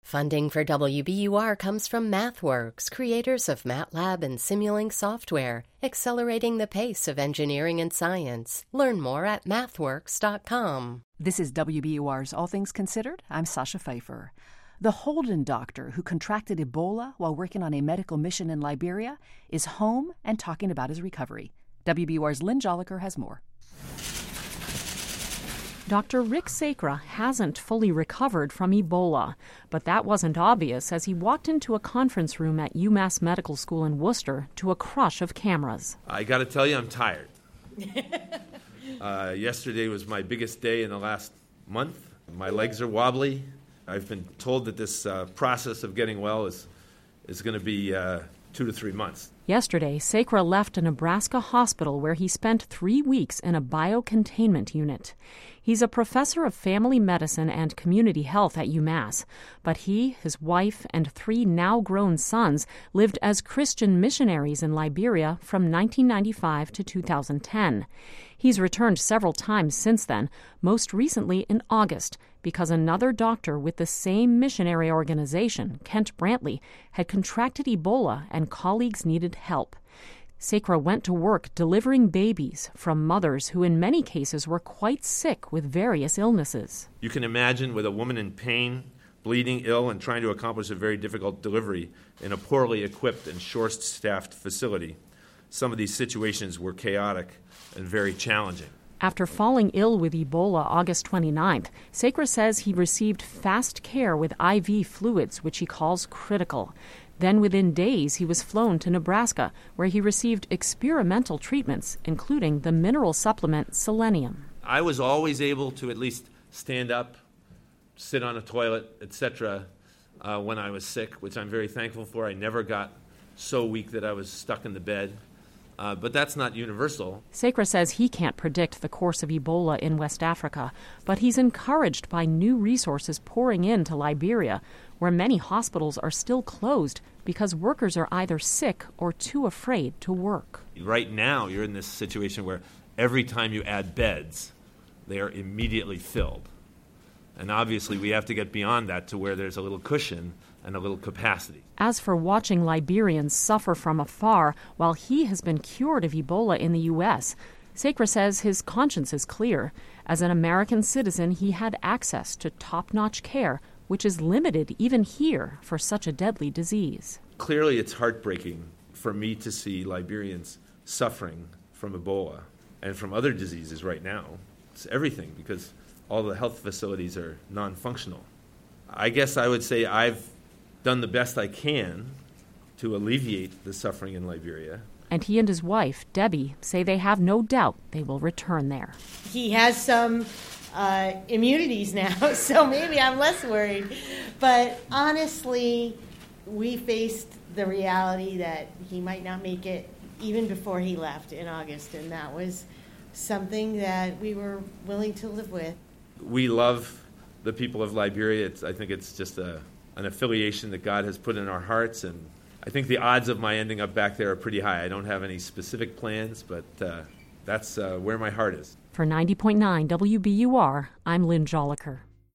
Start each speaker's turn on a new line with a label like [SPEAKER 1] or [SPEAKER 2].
[SPEAKER 1] Funding for WBUR comes from MathWorks, creators of MATLAB and Simulink software, accelerating the pace of engineering and science. Learn more at mathworks.com.
[SPEAKER 2] This is WBUR's All Things Considered. I'm Sasha Pfeiffer. The Holden doctor who contracted Ebola while working on a medical mission in Liberia is home and talking about his recovery. WBUR's Lynn Joliker has more.
[SPEAKER 3] Dr. Rick Sacra hasn't fully recovered from Ebola, but that wasn't obvious as he walked into a conference room at UMass Medical School in Worcester to a crush of cameras.
[SPEAKER 4] I got to tell you, I'm tired. Yesterday was my biggest day in the last month. My legs are wobbly. I've been told that this process of getting well is going to be 2 to 3 months.
[SPEAKER 3] Yesterday, Sacra left a Nebraska hospital where he spent 3 weeks in a biocontainment unit. He's a professor of family medicine and community health at UMass, but he, his wife, and 3 now-grown sons lived as Christian missionaries in Liberia from 1995 to 2010. He's returned several times since then, most recently in August, because another doctor with the same missionary organization, Kent Brantley, had contracted Ebola and colleagues needed help. Sacra went to work delivering babies from mothers who in many cases were quite sick with various illnesses.
[SPEAKER 4] You can imagine with a woman in pain, bleeding, ill, and trying to accomplish a very difficult delivery in a poorly equipped and short-staffed facility. Some of these situations were chaotic and very challenging.
[SPEAKER 3] After falling ill with Ebola August 29th, Sacra says he received fast care with IV fluids, which he calls critical. Then within days, he was flown to Nebraska, where he received experimental treatments, including the mineral supplement selenium.
[SPEAKER 4] I was always able to at least stand up, sit on a toilet, etc., when I was sick, which I'm very thankful for. I never got so weak that I was stuck in the bed. But that's not universal.
[SPEAKER 3] Sacra says he can't predict the course of Ebola in West Africa, but he's encouraged by new resources pouring into Liberia, where many hospitals are still closed because workers are either sick or too afraid to work.
[SPEAKER 4] Right now, you're in this situation where every time you add beds, they are immediately filled. And obviously, we have to get beyond that to where there's a little cushion and a little capacity.
[SPEAKER 3] As for watching Liberians suffer from afar while he has been cured of Ebola in the U.S., Sacra says his conscience is clear. As an American citizen, he had access to top-notch care, which is limited even here for such a deadly disease.
[SPEAKER 4] Clearly, it's heartbreaking for me to see Liberians suffering from Ebola and from other diseases right now. It's everything because all the health facilities are non-functional. I guess I would say I've done the best I can to alleviate the suffering in Liberia.
[SPEAKER 3] And he and his wife, Debbie, say they have no doubt they will return there.
[SPEAKER 5] He has some immunities now, so maybe I'm less worried. But honestly, we faced the reality that he might not make it even before he left in August, and that was something that we were willing to live with.
[SPEAKER 4] We love the people of Liberia. I think it's just an affiliation that God has put in our hearts, and I think the odds of my ending up back there are pretty high. I don't have any specific plans, but that's where my heart is.
[SPEAKER 3] For 90.9 WBUR, I'm Lynn Joliker.